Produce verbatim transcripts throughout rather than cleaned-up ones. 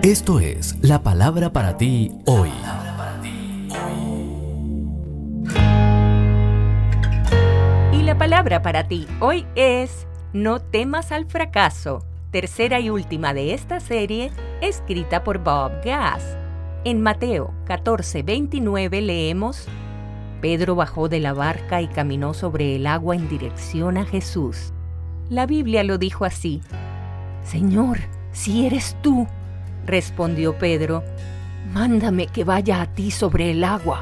Esto es la palabra para ti hoy. Y la palabra para ti hoy es: no temas al fracaso, tercera y última de esta serie, escrita por Bob Gass. En Mateo catorce veintinueve leemos: Pedro bajó de la barca y caminó sobre el agua en dirección a Jesús. La Biblia lo dijo así: Señor, si eres tú, respondió Pedro, mándame que vaya a ti sobre el agua.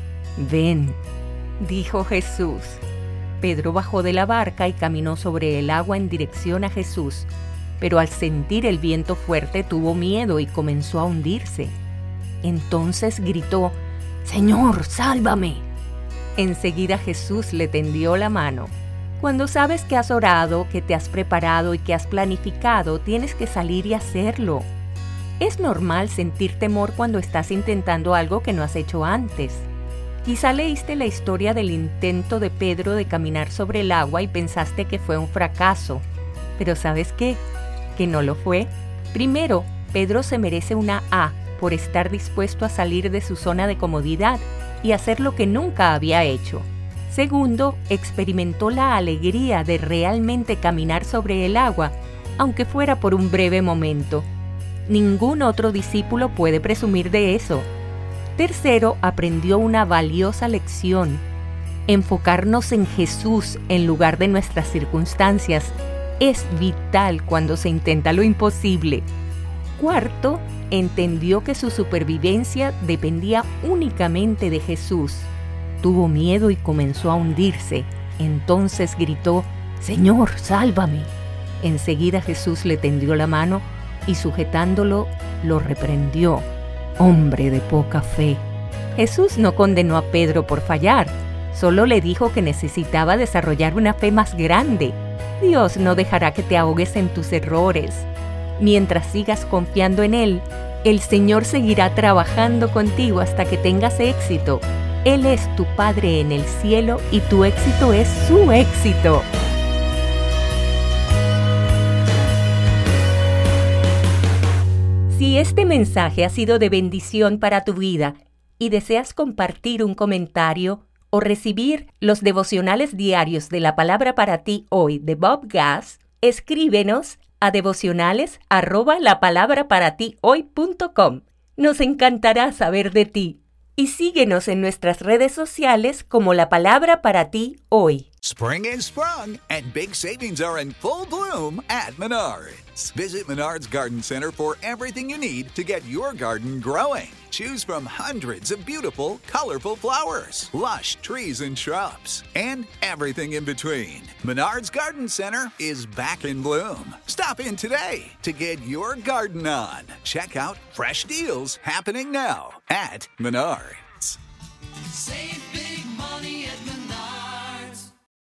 Ven, dijo Jesús. Pedro bajó de la barca y caminó sobre el agua en dirección a Jesús, pero al sentir el viento fuerte tuvo miedo y comenzó a hundirse. Entonces gritó: Señor, sálvame. Enseguida Jesús le tendió la mano. Cuando sabes que has orado, que te has preparado y que has planificado, tienes que salir y hacerlo. Es normal sentir temor cuando estás intentando algo que no has hecho antes. Quizá leíste la historia del intento de Pedro de caminar sobre el agua y pensaste que fue un fracaso. Pero ¿sabes qué? Que no lo fue. Primero, Pedro se merece una A por estar dispuesto a salir de su zona de comodidad y hacer lo que nunca había hecho. Segundo, experimentó la alegría de realmente caminar sobre el agua, aunque fuera por un breve momento. Ningún otro discípulo puede presumir de eso. Tercero, aprendió una valiosa lección: enfocarnos en Jesús en lugar de nuestras circunstancias es vital cuando se intenta lo imposible. Cuarto, entendió que su supervivencia dependía únicamente de Jesús. Tuvo miedo y comenzó a hundirse. Entonces gritó: Señor, sálvame. Enseguida Jesús le tendió la mano y sujetándolo, lo reprendió: hombre de poca fe. Jesús no condenó a Pedro por fallar, solo le dijo que necesitaba desarrollar una fe más grande. Dios no dejará que te ahogues en tus errores. Mientras sigas confiando en Él, el Señor seguirá trabajando contigo hasta que tengas éxito. Él es tu Padre en el cielo y tu éxito es su éxito. Si este mensaje ha sido de bendición para tu vida y deseas compartir un comentario o recibir los devocionales diarios de la palabra para ti hoy de Bob Gass, escríbenos a devocionales arroba la palabra para ti hoy punto com. Nos encantará saber de ti. Y síguenos en nuestras redes sociales como La Palabra para Ti Hoy. Spring is sprung and big savings are in full bloom at Menards. Visit Menards Garden Center for everything you need to get your garden growing. Choose from hundreds of beautiful, colorful flowers, lush trees and shrubs, and everything in between. Menards Garden Center is back in bloom. Stop in today to get your garden on. Check out fresh deals happening now at Menards. Save big